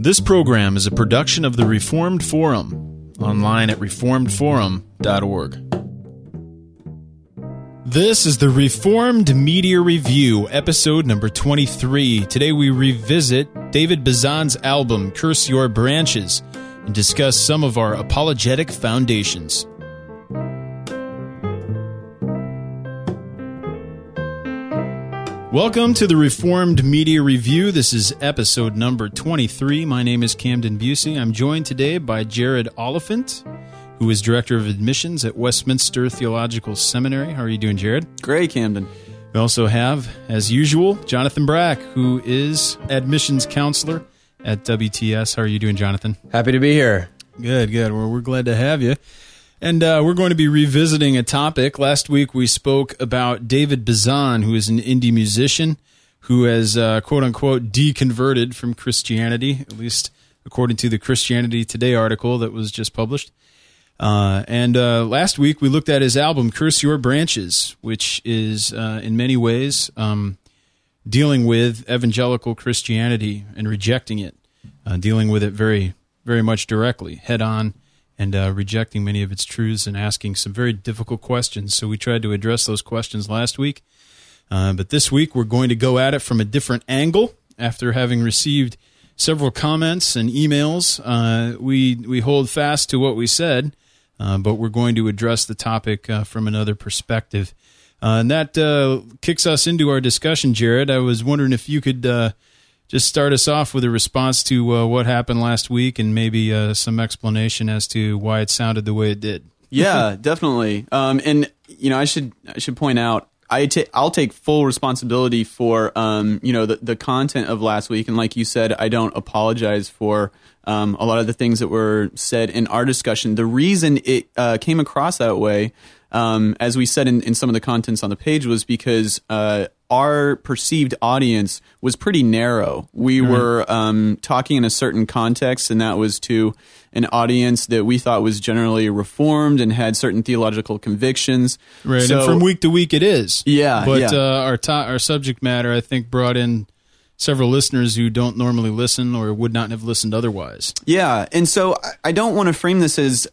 This program is a production of the Reformed Forum, online at reformedforum.org. This is the Reformed Media Review, episode number 23. Today we revisit David Bazan's album, Curse Your Branches, and discuss some of our apologetic foundations. Welcome to the Reformed Media Review. This is episode number 23. My name is Camden Busey. I'm joined today by Jared Oliphant, who is Director of Admissions at Westminster Theological Seminary. How are you doing, Jared? Great, Camden. We also have, as usual, Jonathan Brack, who is Admissions Counselor at WTS. How are you doing, Jonathan? Happy to be here. Good. Well, we're glad to have you. And we're going to be revisiting a topic. Last week we spoke about David Bazan, who is an indie musician who has, quote-unquote, deconverted from Christianity, at least according to the Christianity Today article that was just published. And last week we looked at his album, Curse Your Branches, which is, in many ways, dealing with evangelical Christianity and rejecting it, dealing with it very, very much directly, head-on, and rejecting many of its truths and asking some very difficult questions. So we tried to address those questions last week. But this week we're going to go at it from a different angle. After having received several comments and emails, we hold fast to what we said, but we're going to address the topic from another perspective. And that kicks us into our discussion, Jared. I was wondering if you could just start us off with a response to what happened last week and maybe some explanation as to why it sounded the way it did. Yeah, definitely. And I should point out I'll take full responsibility for the content of last week, and like you said, I don't apologize for a lot of the things that were said in our discussion. The reason it came across that way, as we said in some of the contents on the page, was because our perceived audience was pretty narrow. We were talking in a certain context, and that was to an audience that we thought was generally reformed and had certain theological convictions. Right, so, and from week to week it is. Yeah, but our subject matter, I think, brought in several listeners who don't normally listen or would not have listened otherwise. Yeah, and so I don't want to frame this as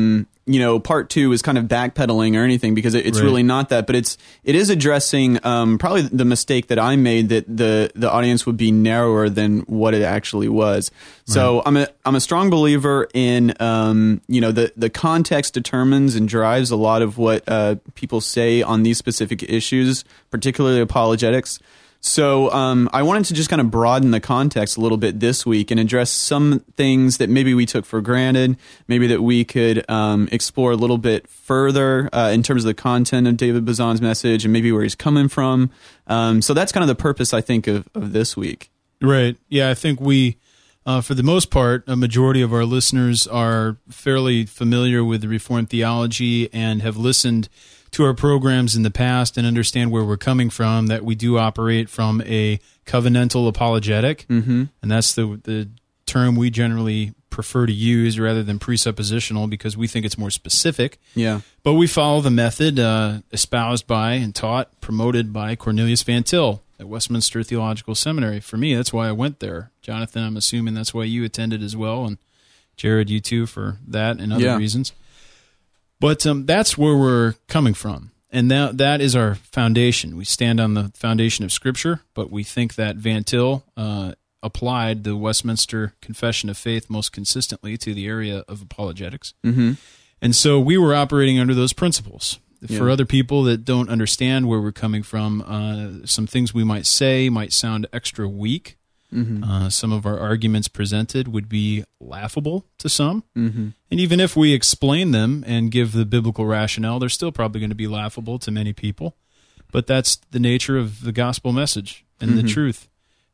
part two is kind of backpedaling or anything, because it's right. really not that. But it is addressing probably the mistake that I made, that the audience would be narrower than what it actually was. So I'm a strong believer in the context determines and drives a lot of what people say on these specific issues, particularly apologetics. So I wanted to just kind of broaden the context a little bit this week and address some things that maybe we took for granted, maybe that we could explore a little bit further in terms of the content of David Bazan's message and maybe where he's coming from. So that's kind of the purpose, I think, of this week. Right. Yeah, I think we, for the most part, a majority of our listeners are fairly familiar with the Reformed theology and have listened to our programs in the past and understand where we're coming from, that we do operate from a covenantal apologetic, and that's the term we generally prefer to use rather than presuppositional, because we think it's more specific. Yeah. But we follow the method espoused by and taught, promoted by Cornelius Van Til at Westminster Theological Seminary. For me, that's why I went there. Jonathan, I'm assuming that's why you attended as well, and Jared, you too, for that and other reasons. But that's where we're coming from, and that is our foundation. We stand on the foundation of Scripture, but we think that Van Til applied the Westminster Confession of Faith most consistently to the area of apologetics. Mm-hmm. And so we were operating under those principles. Yeah. For other people that don't understand where we're coming from, some things we might say might sound extra weak. Mm-hmm. Some of our arguments presented would be laughable to some. Mm-hmm. And even if we explain them and give the biblical rationale, they're still probably going to be laughable to many people. But that's the nature of the gospel message and the truth.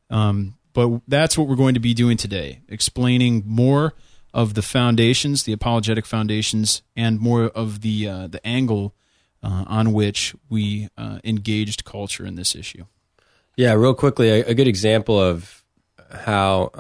But that's what we're going to be doing today, explaining more of the foundations, the apologetic foundations, and more of the angle on which we engaged culture in this issue. Yeah, real quickly, a good example of how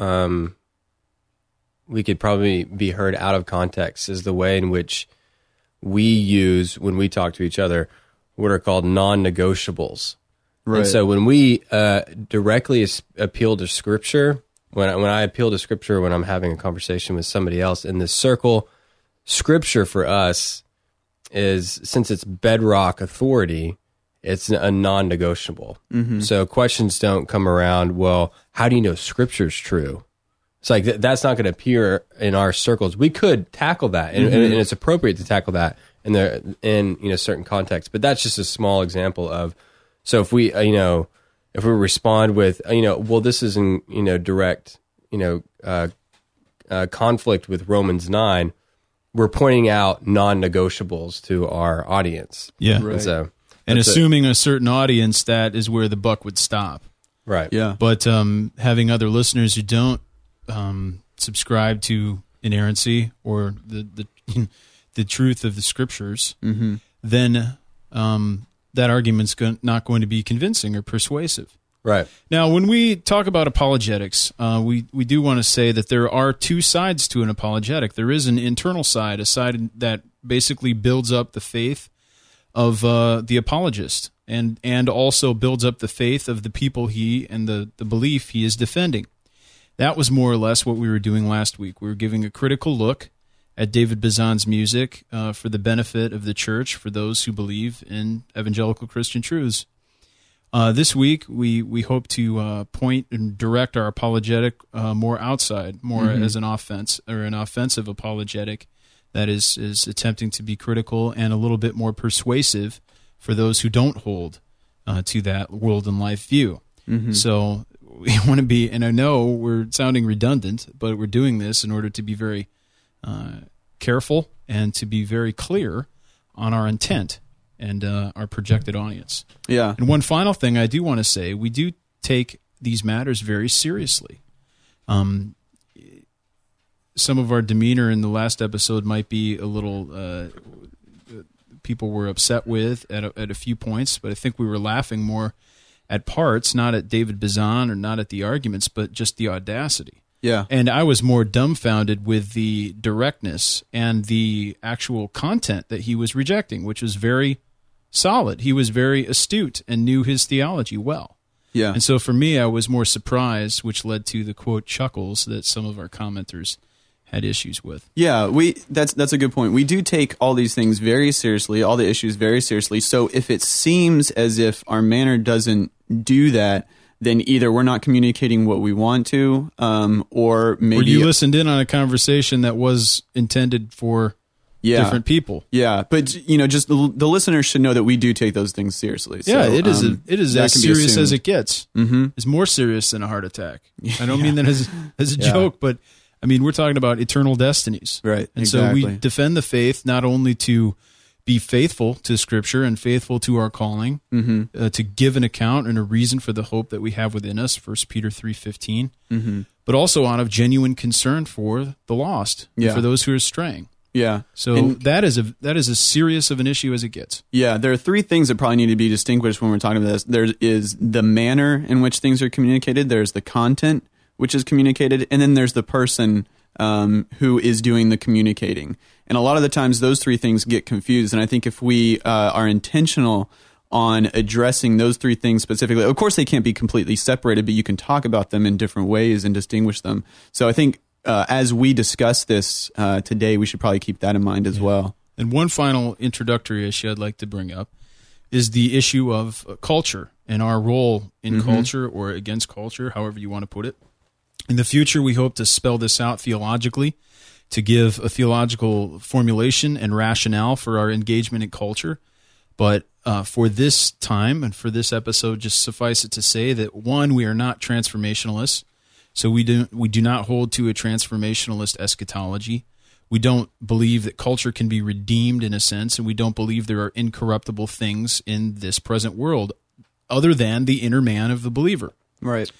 we could probably be heard out of context is the way in which we use, when we talk to each other, what are called non-negotiables. Right. And so when we directly appeal to Scripture, when I appeal to Scripture, when I'm having a conversation with somebody else in this circle, Scripture for us is, since it's bedrock authority, it's a non-negotiable. So questions don't come around, well, how do you know Scripture's true? It's like that's not going to appear in our circles. We could tackle that, and it's appropriate to tackle that in certain contexts. But that's just a small example of. So if we if we respond with well, this is in direct conflict with Romans 9, we're pointing out non-negotiables to our audience. Yeah, Right. And assuming a certain audience, that is where the buck would stop. Right. Yeah. But having other listeners who don't subscribe to inerrancy or the truth of the Scriptures, then that argument's not going to be convincing or persuasive. Right. Now, when we talk about apologetics, we do want to say that there are two sides to an apologetic. There is an internal side, a side that basically builds up the faith of the apologist and also builds up the faith of the people and the belief he is defending. That was more or less what we were doing last week. We were giving a critical look at David Bazan's music for the benefit of the church, for those who believe in evangelical Christian truths. This week, we hope to point and direct our apologetic more outside, more as an offense or an offensive apologetic that is attempting to be critical and a little bit more persuasive for those who don't hold to that world and life view. So we want to be, and I know we're sounding redundant, but we're doing this in order to be very careful and to be very clear on our intent and our projected audience. Yeah. And one final thing I do want to say, we do take these matters very seriously. Some of our demeanor in the last episode might be a little people were upset with at a few points, but I think we were laughing more at parts, not at David Bazan or not at the arguments, but just the audacity. Yeah. And I was more dumbfounded with the directness and the actual content that he was rejecting, which was very solid. He was very astute and knew his theology well. Yeah. And so for me, I was more surprised, which led to the, quote, chuckles that some of our commenters had issues with. Yeah, that's a good point. We do take all these things very seriously, all the issues very seriously. So if it seems as if our manner doesn't do that, then either we're not communicating what we want to, or maybe... Or you listened in on a conversation that was intended for different people. Yeah, but just the listeners should know that we do take those things seriously. Yeah, so, it is that as can be serious assumed. as it gets. It's more serious than a heart attack. I don't mean that as a joke, but I mean we're talking about eternal destinies. Right, And exactly. so we defend the faith not only to be faithful to Scripture and faithful to our calling, to give an account and a reason for the hope that we have within us, 1 Peter 3:15, but also out of genuine concern for the lost, and for those who are straying. Yeah. So that is as serious of an issue as it gets. Yeah, there are three things that probably need to be distinguished when we're talking about this. There is the manner in which things are communicated, there's the content which is communicated, and then there's the person who is doing the communicating. And a lot of the times those three things get confused, and I think if we are intentional on addressing those three things specifically, of course they can't be completely separated, but you can talk about them in different ways and distinguish them. So I think as we discuss this today, we should probably keep that in mind as well. And one final introductory issue I'd like to bring up is the issue of culture and our role in culture or against culture, however you want to put it. In the future, we hope to spell this out theologically, to give a theological formulation and rationale for our engagement in culture. But for this time and for this episode, just suffice it to say that, one, we are not transformationalists. So we do not hold to a transformationalist eschatology. We don't believe that culture can be redeemed in a sense, and we don't believe there are incorruptible things in this present world other than the inner man of the believer. Right.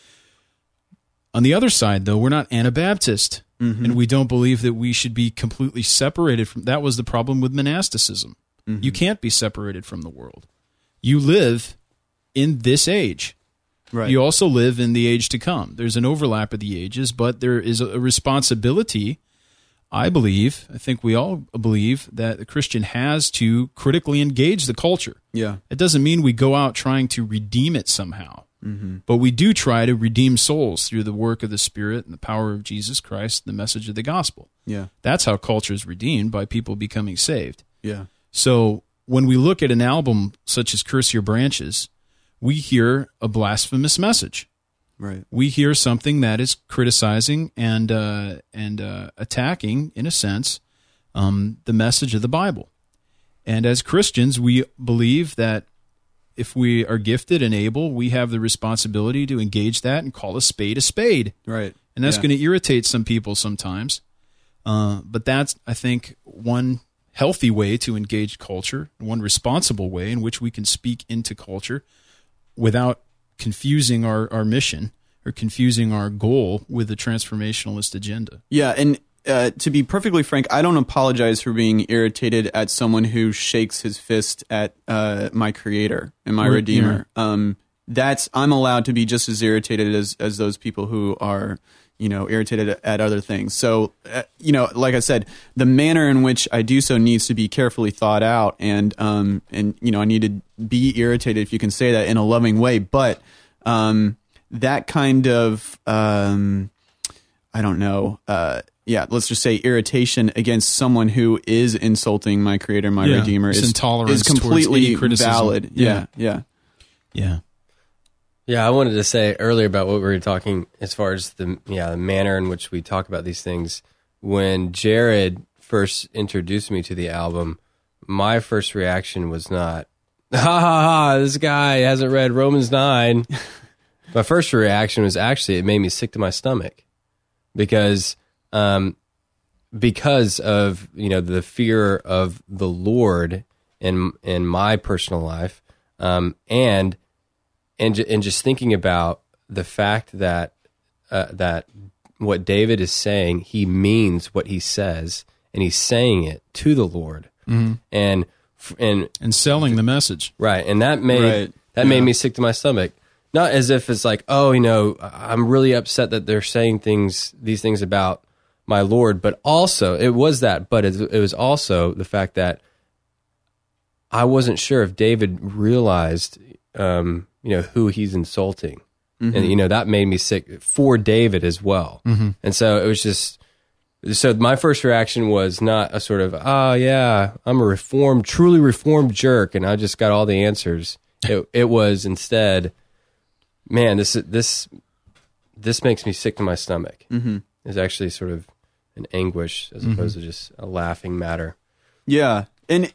On the other side, though, we're not Anabaptist, and we don't believe that we should be completely separated from... That was the problem with monasticism. You can't be separated from the world. You live in this age. Right. You also live in the age to come. There's an overlap of the ages, but there is a responsibility, I think we all believe, that the Christian has to critically engage the culture. Yeah. It doesn't mean we go out trying to redeem it somehow. But we do try to redeem souls through the work of the Spirit and the power of Jesus Christ, the message of the gospel. Yeah. That's how culture is redeemed, by people becoming saved. Yeah. So when we look at an album such as Curse Your Branches, we hear a blasphemous message. Right. We hear something that is criticizing and attacking, in a sense, the message of the Bible. And as Christians, we believe that if we are gifted and able, we have the responsibility to engage that and call a spade a spade. Right. And that's Yeah. going to irritate some people sometimes. But that's, I think, one healthy way to engage culture, one responsible way in which we can speak into culture without confusing our mission or confusing our goal with a transformationalist agenda. Yeah, and to be perfectly frank, I don't apologize for being irritated at someone who shakes his fist at my Creator and my Redeemer. I'm allowed to be just as irritated as those people who are, irritated at other things. So, like I said, the manner in which I do so needs to be carefully thought out, and I need to be irritated, if you can say that, in a loving way. But that kind of, I don't know. Let's just say irritation against someone who is insulting my Creator, my Redeemer, is intolerance completely towards any criticism. valid. Yeah. Yeah, I wanted to say earlier about what we were talking as far as the manner in which we talk about these things. When Jared first introduced me to the album, my first reaction was not, ha ha ha, this guy hasn't read Romans 9. My first reaction was actually, it made me sick to my stomach because of the fear of the Lord in my personal life, and just thinking about the fact that that what David is saying, he means what he says, and he's saying it to the Lord, and selling the message, right? And that made made me sick to my stomach. Not as if it's like, I'm really upset that they're saying these things about my Lord, but also it was also the fact that I wasn't sure if David realized, who he's insulting. And, that made me sick for David as well. And so it was so my first reaction was not a sort of, I'm a truly reformed jerk, and I just got all the answers. It was instead, man, this makes me sick to my stomach. It's actually sort of an anguish as opposed to just a laughing matter. Yeah. And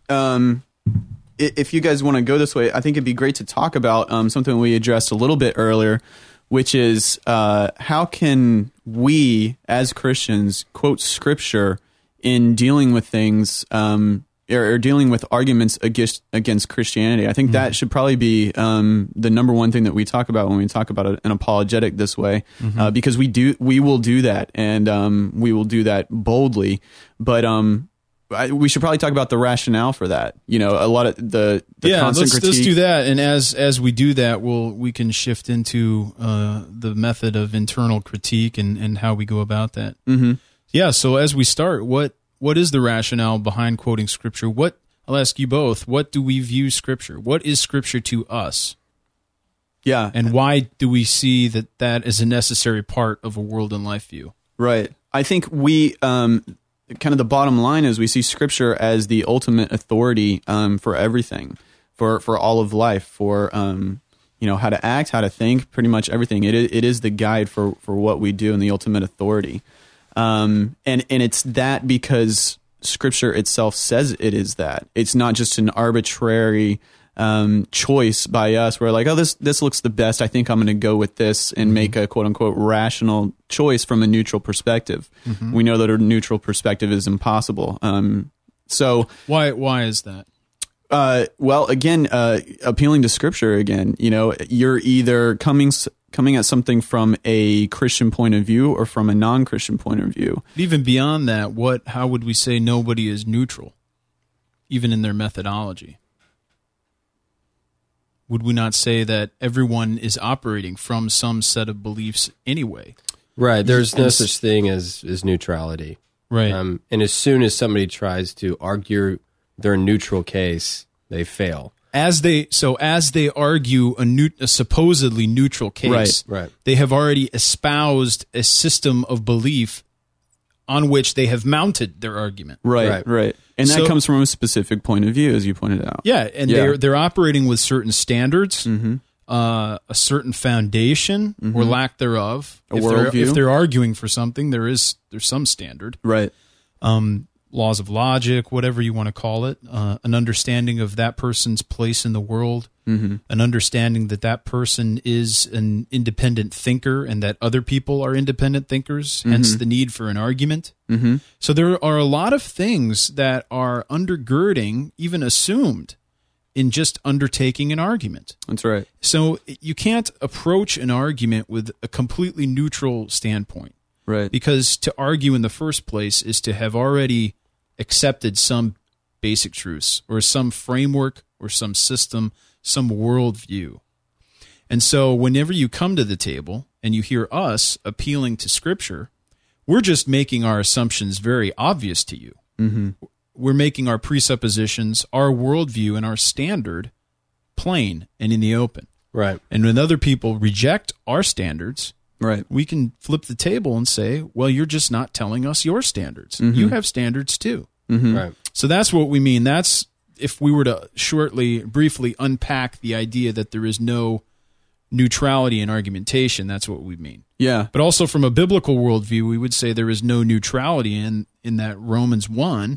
if you guys want to go this way, I think it'd be great to talk about something we addressed a little bit earlier, which is how can we as Christians quote Scripture in dealing with things or dealing with arguments against Christianity. I think that should probably be the number one thing that we talk about when we talk about an apologetic this way, because we will do that, and we will do that boldly. But we should probably talk about the rationale for that. A lot of the constant critique. Let's do that, and as we do that, we can shift into the method of internal critique and how we go about that. Yeah. So as we start, what is the rationale behind quoting Scripture? I'll ask you both, what do we view Scripture? What is Scripture to us? Yeah. And why do we see that is a necessary part of a world and life view? Right. I think we, kind of the bottom line is we see Scripture as the ultimate authority for everything, for all of life, for how to act, how to think, pretty much everything. It is the guide for what we do and the ultimate authority. And it's that because Scripture itself says it is that. It's not just an arbitrary choice by us. We're like, this looks the best. I think I'm going to go with this and make a quote unquote rational choice from a neutral perspective. We know that a neutral perspective is impossible. So why is that? Well, again, appealing to Scripture again. You're either coming at something from a Christian point of view or from a non-Christian point of view. Even beyond that, how would we say nobody is neutral, even in their methodology? Would we not say that everyone is operating from some set of beliefs anyway? Right. There's no such thing as neutrality. Right. And as soon as somebody tries to argue their neutral case, they fail. as they argue a supposedly neutral case, Right. they have already espoused a system of belief on which they have mounted their argument. Right. And that So- comes from a specific point of view, as you pointed out. Yeah, and they're operating with certain standards, Mm-hmm. a certain foundation or lack thereof. A worldview. If they're arguing for something, there's some standard. Right. Laws of logic, whatever you want to call it, an understanding of that person's place in the world, an understanding that that person is an independent thinker and that other people are independent thinkers, hence the need for an argument. So there are a lot of things that are undergirding, even assumed, in just undertaking an argument. That's right. So you can't approach an argument with a completely neutral standpoint. Right. Because to argue in the first place is to have already accepted some basic truths or some framework or some system, some worldview. And so whenever you come to the table and you hear us appealing to Scripture, we're just making our assumptions very obvious to you. We're making our presuppositions, our worldview, and our standard plain and in the open. Right. And when other people reject our standards, Right. we can flip the table and say, well, you're just not telling us your standards. You have standards too. Right. So that's what we mean. That's if we were to briefly unpack the idea that there is no neutrality in argumentation, that's what we mean. Yeah. But also from a biblical worldview, we would say there is no neutrality in that Romans 1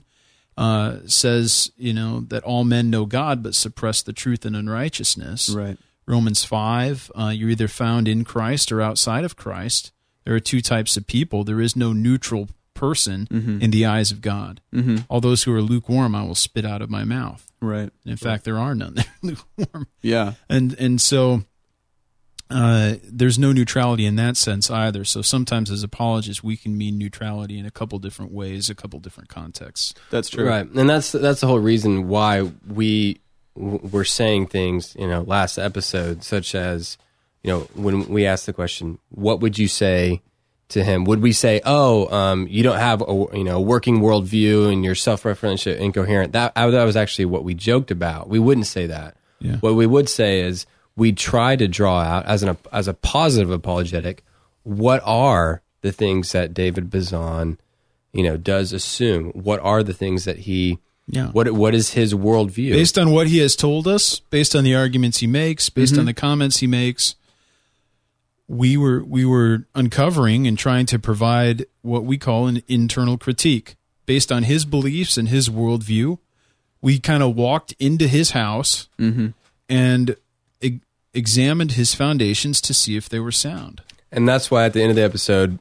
says, that all men know God but suppress the truth and unrighteousness. Right. Romans 5, you're either found in Christ or outside of Christ. There are two types of people. There is no neutral person in the eyes of God. All those who are lukewarm, I will spit out of my mouth. Right. In fact, there are none that are lukewarm. Yeah. And so there's no neutrality in that sense either. So sometimes as apologists, we can mean neutrality in a couple different ways, a couple different contexts. That's true. Right. And that's the whole reason why we're saying things, last episode, such as, when we asked the question, what would you say to him? Would we say, you don't have a working worldview and you're self-referential, incoherent? That was actually what we joked about. We wouldn't say that. Yeah. What we would say is we try to draw out as a positive apologetic, what are the things that David Bazan, does assume? What are the things that he what is his worldview? Based on what he has told us, based on the arguments he makes, based on the comments he makes, we were uncovering and trying to provide what we call an internal critique. Based on his beliefs and his worldview, we kind of walked into his house and examined his foundations to see if they were sound. And that's why at the end of the episode,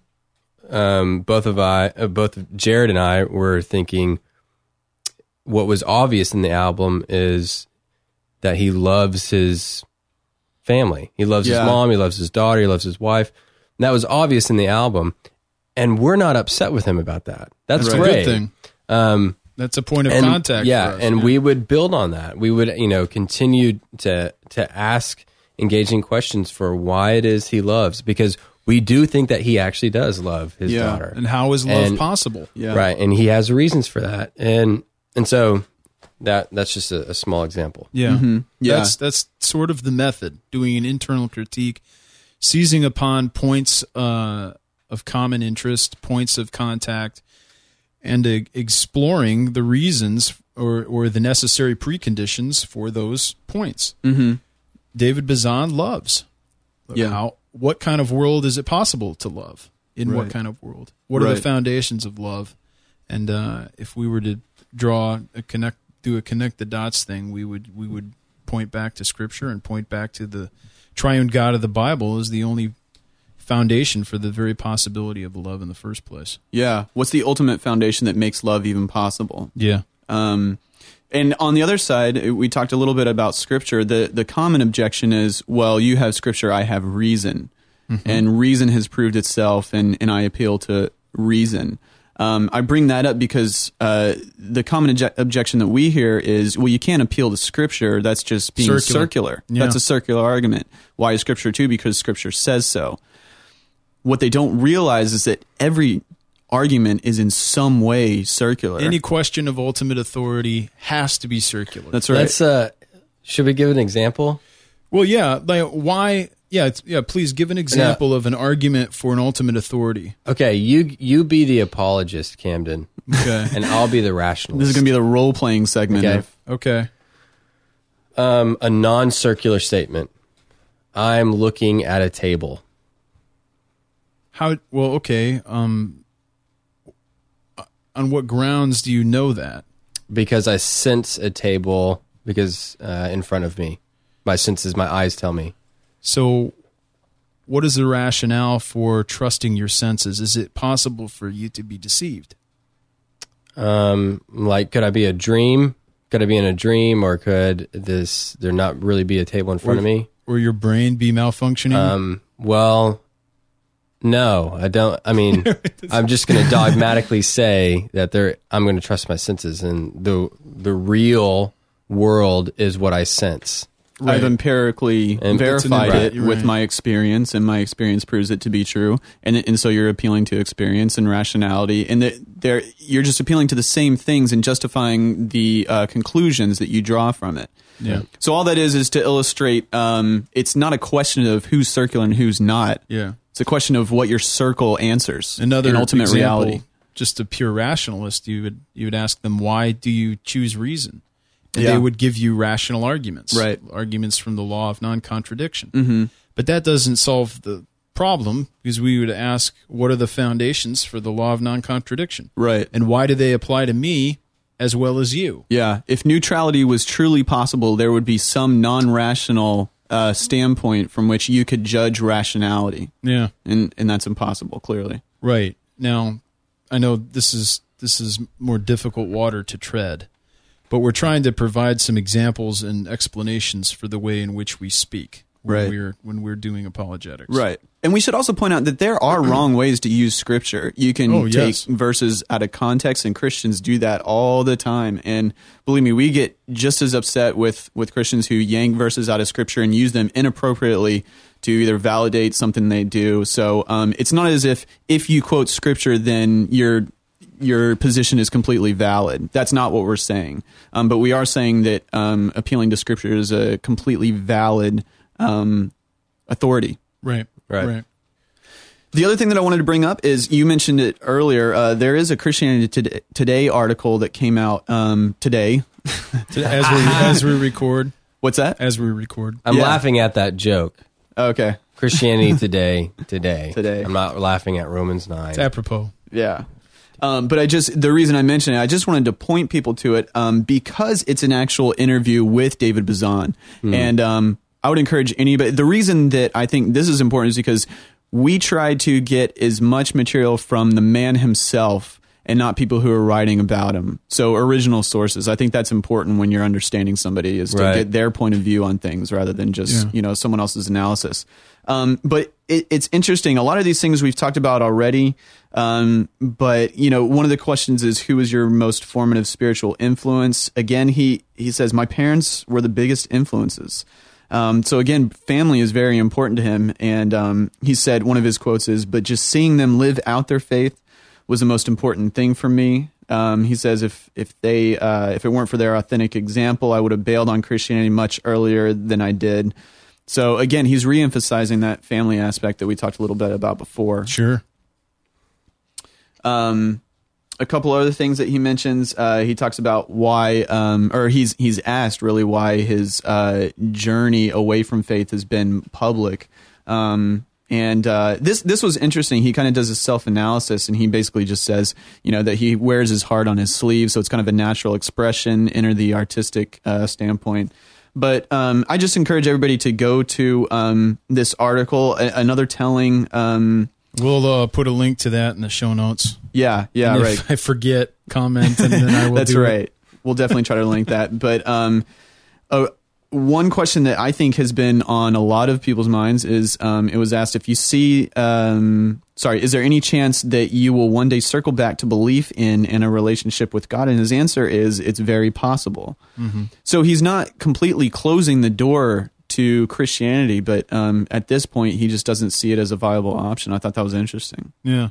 both Jared and I were thinking what was obvious in the album is that he loves his family. He loves his mom, he loves his daughter, he loves his wife. And that was obvious in the album. And we're not upset with him about that. That's a great. good thing. That's a point of contact Yeah, for us. and we would build on that. We would, continue to ask engaging questions for why it is he loves, because we do think that he actually does love his daughter. And how is love possible? Yeah. Right, and he has reasons for that. And so that's just a small example. Yeah. Yeah. That's sort of the method, doing an internal critique, seizing upon points of common interest, points of contact, and exploring the reasons or the necessary preconditions for those points. David Bazan loves. What kind of world is it possible to love? In what kind of world? What are the foundations of love? And if we were to do a connect the dots thing, we would point back to Scripture and point back to the triune God of the Bible as the only foundation for the very possibility of love in the first place. Yeah. What's the ultimate foundation that makes love even possible? Yeah. And on the other side, we talked a little bit about Scripture. The common objection is, well, you have Scripture, I have reason. And reason has proved itself, and I appeal to reason. I bring that up because the common objection that we hear is, well, you can't appeal to Scripture. That's just being circular. Yeah. That's a circular argument. Why is Scripture too? Because Scripture says so. What they don't realize is that every argument is in some way circular. Any question of ultimate authority has to be circular. That's right. Should we give an example? Well, yeah. Like why? Yeah, please give an example of an argument for an ultimate authority. Okay, you be the apologist, Camden. Okay. And I'll be the rationalist. This is going to be the role-playing segment. Okay. Okay. A non-circular statement. I'm looking at a table. How? Well, okay. On what grounds do you know that? Because I sense a table because in front of me. My senses, my eyes tell me. So, what is the rationale for trusting your senses? Is it possible for you to be deceived? Like, could I be a dream? Could I be in a dream, or could there not really be a table in front of me? Or your brain be malfunctioning? Well, no, I don't. I mean, I'm just going to dogmatically say that I'm going to trust my senses, and the real world is what I sense. Right. I've empirically And verified right, it you're with right. my experience, and my experience proves it to be true. And so you're appealing to experience and rationality, and you're just appealing to the same things and justifying the conclusions that you draw from it. Yeah. So all that is to illustrate. It's not a question of who's circular and who's not. Yeah. It's a question of what your circle answers. Another in ultimate example, reality. Just a pure rationalist, you would ask them, why do you choose reason? And Yeah. they would give you rational arguments, Right. Arguments from the law of non-contradiction. Mm-hmm. But that doesn't solve the problem, because we would ask, what are the foundations for the law of non-contradiction? Right. And why do they apply to me as well as you? Yeah. If neutrality was truly possible, there would be some non-rational standpoint from which you could judge rationality. Yeah. And that's impossible, clearly. Right. Now, I know this is more difficult water to tread, but we're trying to provide some examples and explanations for the way in which we speak Right. when we're doing apologetics. Right. And we should also point out that there are wrong ways to use Scripture. You can take verses out of context, and Christians do that all the time. And believe me, we get just as upset with Christians who yank verses out of Scripture and use them inappropriately to either validate something they do. So it's not as if you quote Scripture, then your position is completely valid. That's not what we're saying. But we are saying that appealing to Scripture is a completely valid authority. Right. The other thing that I wanted to bring up is, you mentioned it earlier, there is a Christianity Today article that came out today. As we record. What's that? As we record. I'm Yeah. laughing at that joke. Okay. Christianity Today. Today. I'm not laughing at Romans 9. It's apropos. Yeah. But the reason I mentioned it, I just wanted to point people to it because it's an actual interview with David Bazan. And I would encourage anybody. The reason that I think this is important is because we try to get as much material from the man himself and not people who are writing about him. So original sources. I think that's important when you're understanding somebody, is to Right. get their point of view on things rather than just someone else's analysis. But it's interesting. A lot of these things we've talked about already. But one of the questions is, who is your most formative spiritual influence? Again, he says, my parents were the biggest influences. So again, family is very important to him. And he said, one of his quotes is, but just seeing them live out their faith was the most important thing for me. He says, if it weren't for their authentic example, I would have bailed on Christianity much earlier than I did. So again, he's reemphasizing that family aspect that we talked a little bit about before. Sure. A couple other things that he mentions, he talks about why, or he's asked really why his journey away from faith has been public. And this was interesting. He kind of does a self-analysis, and he basically just says, that he wears his heart on his sleeve, so it's kind of a natural expression, enter the artistic standpoint. But I just encourage everybody to go to this article. Another telling. We'll put a link to that in the show notes. Yeah, And right. if I forget, comment, and then I will That's do right. it. We'll definitely try to link that. But one question that I think has been on a lot of people's minds is, it was asked, if you see, is there any chance that you will one day circle back to belief in a relationship with God? And his answer is, it's very possible. Mm-hmm. So he's not completely closing the door to Christianity, but at this point, he just doesn't see it as a viable option. I thought that was interesting. Yeah.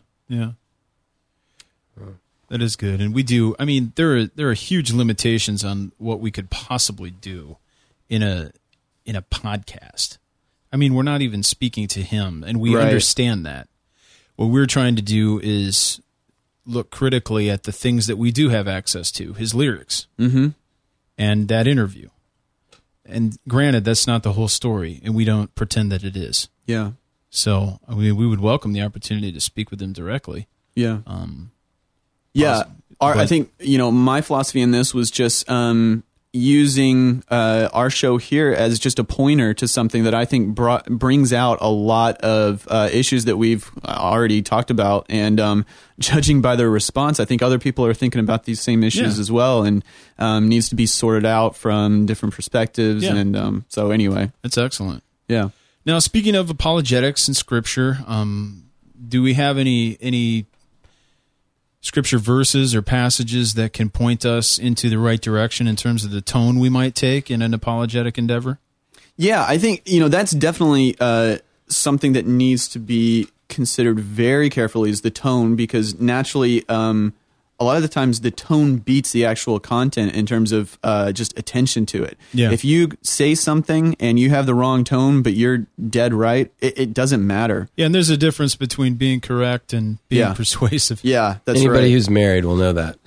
That is good. And we do, there are huge limitations on what we could possibly do in a podcast. I mean, we're not even speaking to him, and we Right. understand that. What we're trying to do is look critically at the things that we do have access to, his lyrics, and that interview. And granted, that's not the whole story, and we don't pretend that it is. Yeah. So we would welcome the opportunity to speak with him directly. Yeah. Yeah. I think, my philosophy in this was just using our show here as just a pointer to something that I think brings out a lot of issues that we've already talked about. And judging by their response, I think other people are thinking about these same issues as well, and needs to be sorted out from different perspectives. Yeah. And so anyway. That's excellent. Yeah. Now, speaking of apologetics and Scripture, do we have any Scripture verses or passages that can point us into the right direction in terms of the tone we might take in an apologetic endeavor? Yeah, I think, that's definitely something that needs to be considered very carefully is the tone, because naturally, a lot of the times the tone beats the actual content in terms of just attention to it. Yeah. If you say something and you have the wrong tone, but you're dead right, it doesn't matter. Yeah, and there's a difference between being correct and being Yeah. persuasive. Yeah, that's Anybody right. who's married will know that.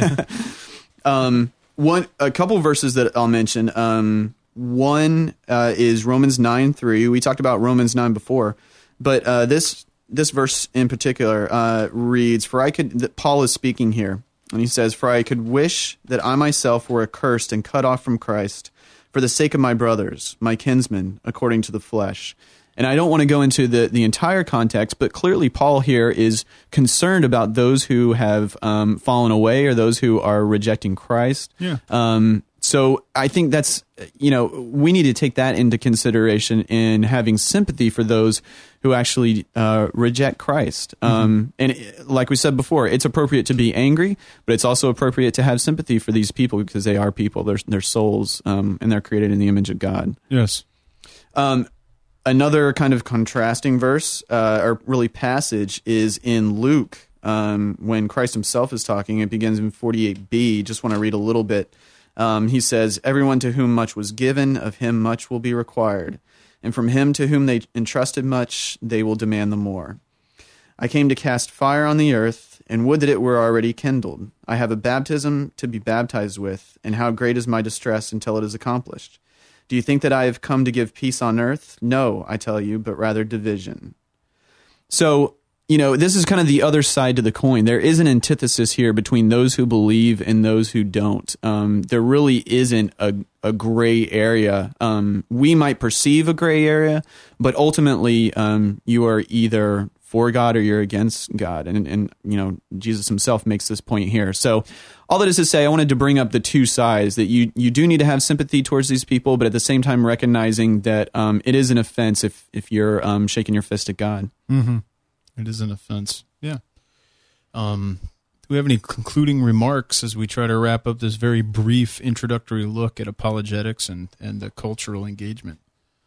A couple verses that I'll mention. One is Romans 9:3. We talked about Romans 9 before, but this verse in particular reads, Paul is speaking here, and he says, "For I could wish that I myself were accursed and cut off from Christ for the sake of my brothers, my kinsmen, according to the flesh." And I don't want to go into the entire context, but clearly Paul here is concerned about those who have fallen away or those who are rejecting Christ. Yeah. So I think that's, we need to take that into consideration in having sympathy for those who actually reject Christ. And like we said before, it's appropriate to be angry, but it's also appropriate to have sympathy for these people because they are people, they're souls, and they're created in the image of God. Yes. Another kind of contrasting verse, or really passage, is in Luke when Christ himself is talking. It begins in 48b. Just want to read a little bit. He says, "Everyone to whom much was given, of him much will be required. And from him to whom they entrusted much, they will demand the more. I came to cast fire on the earth, and would that it were already kindled. I have a baptism to be baptized with, and how great is my distress until it is accomplished. Do you think that I have come to give peace on earth? No, I tell you, but rather division." So, this is kind of the other side to the coin. There is an antithesis here between those who believe and those who don't. There really isn't a gray area. We might perceive a gray area, but ultimately you are either for God or you're against God. And Jesus himself makes this point here. So all that is to say, I wanted to bring up the two sides, that you do need to have sympathy towards these people, but at the same time recognizing that it is an offense if you're shaking your fist at God. Mm-hmm. It is an offense. Yeah. Do we have any concluding remarks as we try to wrap up this very brief introductory look at apologetics and the cultural engagement?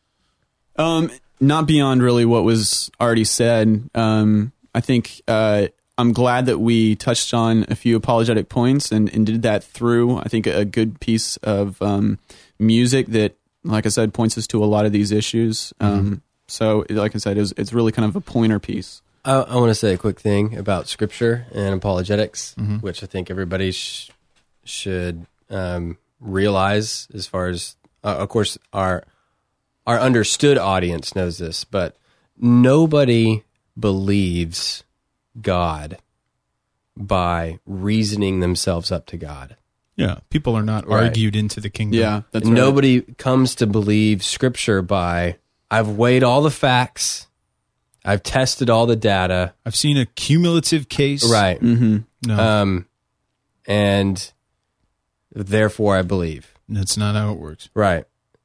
Not beyond really what was already said. I think I'm glad that we touched on a few apologetic points and did that through, I think, a good piece of music that, like I said, points us to a lot of these issues. So, like I said, it's really kind of a pointer piece. I want to say a quick thing about Scripture and apologetics, which I think everybody should realize. As far as, of course, our understood audience knows this, but nobody believes God by reasoning themselves up to God. Yeah, people are not Right. argued into the kingdom. Yeah, that's right. Nobody comes to believe Scripture by, I've weighed all the facts, I've tested all the data. I've seen a cumulative case. Right. No, And therefore I believe. that's not how it works. Right.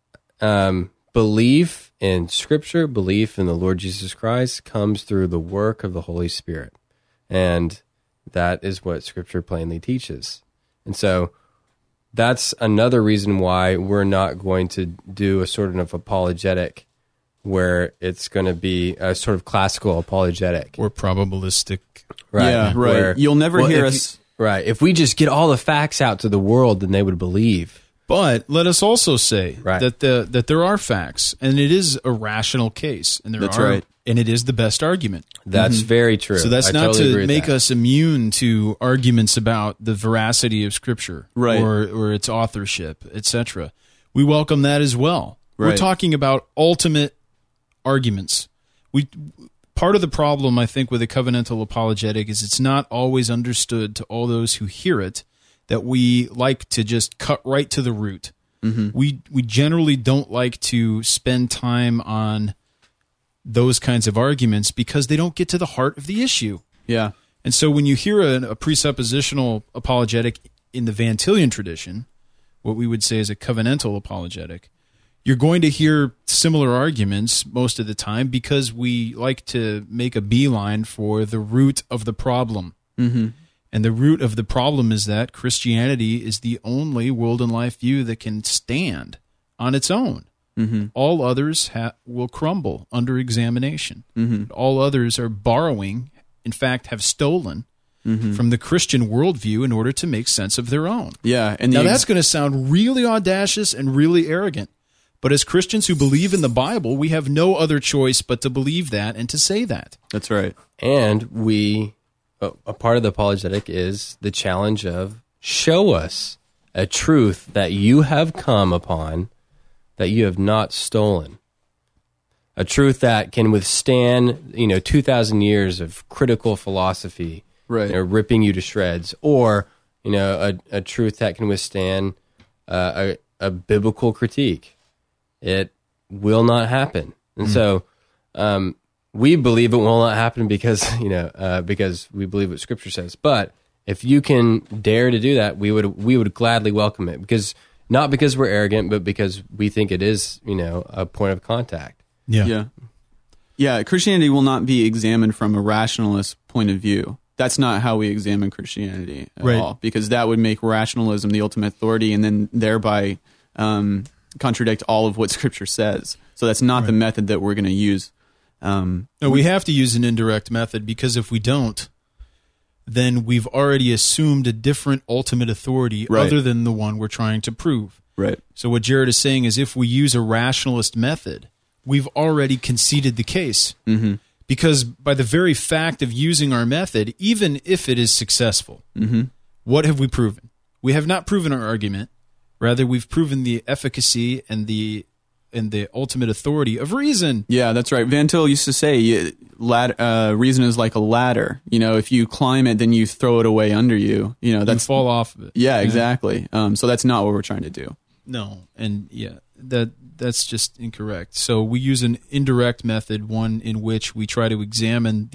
Belief in Scripture, belief in the Lord Jesus Christ comes through the work of the Holy Spirit. And that is what Scripture plainly teaches. And so that's another reason why we're not going to do a sort of apologetic where it's going to be a sort of classical apologetic. Or probabilistic. Right. Yeah, right. Where- You'll never hear if us. Right. If we just get all the facts out to the world, then they would believe. But let us also say Right. that there are facts, and it is a rational case, and That's right. and it is the best argument. That's very true. So that's I not totally agree to with make that. us immune to arguments about the veracity of Scripture, Right. or its authorship, etc. We welcome that as well. We're Right. talking about ultimate arguments. Part of the problem, I think, with a covenantal apologetic is it's not always understood to all those who hear it that we like to just cut right to the root. We generally don't like to spend time on those kinds of arguments because they don't get to the heart of the issue. Yeah. And so when you hear a presuppositional apologetic in the Van Tillian tradition, what we would say is a covenantal apologetic, you're going to hear similar arguments most of the time because we like to make a beeline for the root of the problem. Mm-hmm. And the root of the problem is that Christianity is the only world and life view that can stand on its own. Mm-hmm. All others will crumble under examination. Mm-hmm. All others are borrowing, in fact, have stolen from the Christian worldview in order to make sense of their own. Yeah. And Now, that's going to sound really audacious and really arrogant. But as Christians who believe in the Bible, we have no other choice but to believe that and to say that. that's right. And a part of the apologetic is the challenge of show us a truth that you have come upon that you have not stolen. A truth that can withstand, 2,000 years of critical philosophy, Right. ripping you to shreds, or, a truth that can withstand a biblical critique. It will not happen. And so we believe it will not happen because we believe what Scripture says. But if you can dare to do that, we would gladly welcome it, because not because we're arrogant, but because we think it is, a point of contact. Yeah. Yeah. Christianity will not be examined from a rationalist point of view. That's not how we examine Christianity at Right. all, because that would make rationalism the ultimate authority and then thereby contradict all of what Scripture says. So that's not the method that we're going to use. No, we have to use an indirect method, because if we don't, then we've already assumed a different ultimate authority Right. other than the one we're trying to prove. Right. So what Jared is saying is if we use a rationalist method, we've already conceded the case. Mm-hmm. Because by the very fact of using our method, even if it is successful, what have we proven? We have not proven our argument. Rather, we've proven the efficacy and the ultimate authority of reason. Yeah, that's right. Van Til used to say, reason is like a ladder. If you climb it, then you throw it away under you. You That's fall off of it. Yeah, exactly. So that's not what we're trying to do. No, and that's just incorrect. So we use an indirect method, one in which we try to examine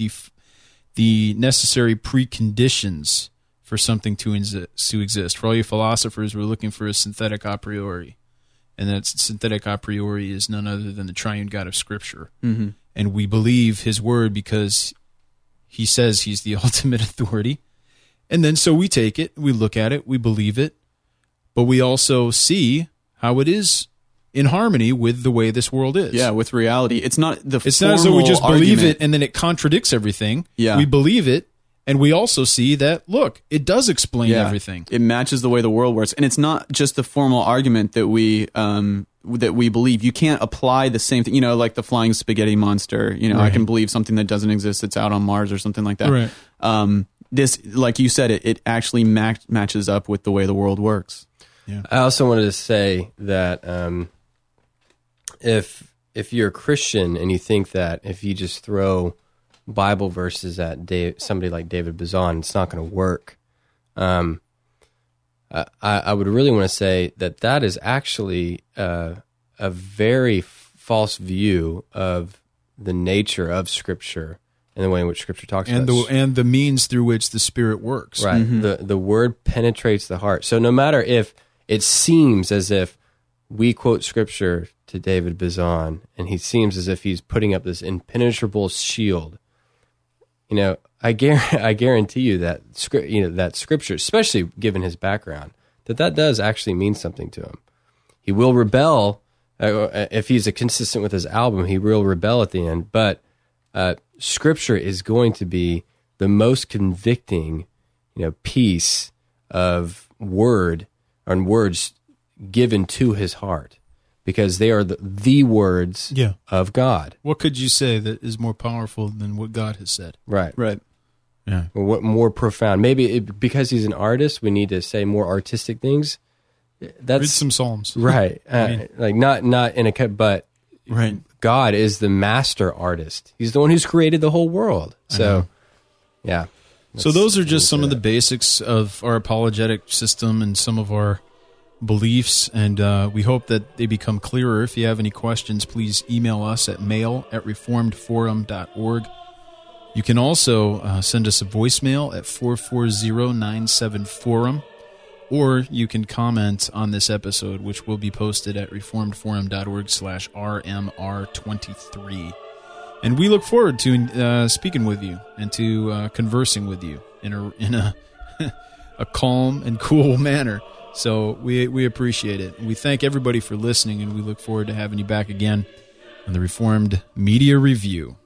the necessary preconditions for something to exist. For all you philosophers, we're looking for a synthetic a priori, and that synthetic a priori is none other than the triune God of Scripture. Mm-hmm. And we believe His word because He says He's the ultimate authority. And then so we take it, we look at it, we believe it, but we also see how it is in harmony with the way this world is. Yeah, with reality. It's not the It's not as though we just believe argument. it and then it contradicts everything. Yeah. We believe it, and we also see that, look, it does explain everything. It matches the way the world works, and it's not just the formal argument that we believe. You can't apply the same thing. Like the flying spaghetti monster. I Right. can believe something that doesn't exist that's out on Mars or something like that. Right. This, like you said, it actually matches up with the way the world works. Yeah. I also wanted to say that if you're a Christian and you think that if you just throw Bible verses at somebody like David Bazan, it's not going to work, I would really want to say that is actually a very false view of the nature of Scripture and the way in which Scripture talks And about it. the means through which the Spirit works. Right. The word penetrates the heart. So no matter if it seems as if we quote Scripture to David Bazan, and he seems as if he's putting up this impenetrable shield, I guarantee you that that Scripture, especially given his background, that does actually mean something to him. He will rebel if he's consistent with his album. He will rebel at the end, but Scripture is going to be the most convicting, piece of words given to his heart, because they are the words Yeah. of God. What could you say that is more powerful than what God has said? Right. Right. Yeah. Or what more profound? Maybe because he's an artist, we need to say more artistic things. That's Read some Psalms. right. mean- Like not in a but Right. God is the master artist. He's the one who's created the whole world. So, yeah. So those are just some of the basics of our apologetic system and some of our beliefs, and we hope that they become clearer. If you have any questions, please email us at mail@reformedforum.org. You can also send us a voicemail at 440-97-FORUM, or you can comment on this episode, which will be posted at reformedforum.org/RMR23. And we look forward to speaking with you and to conversing with you in a a calm and cool manner. So we appreciate it. We thank everybody for listening, and we look forward to having you back again on the Reformed Media Review.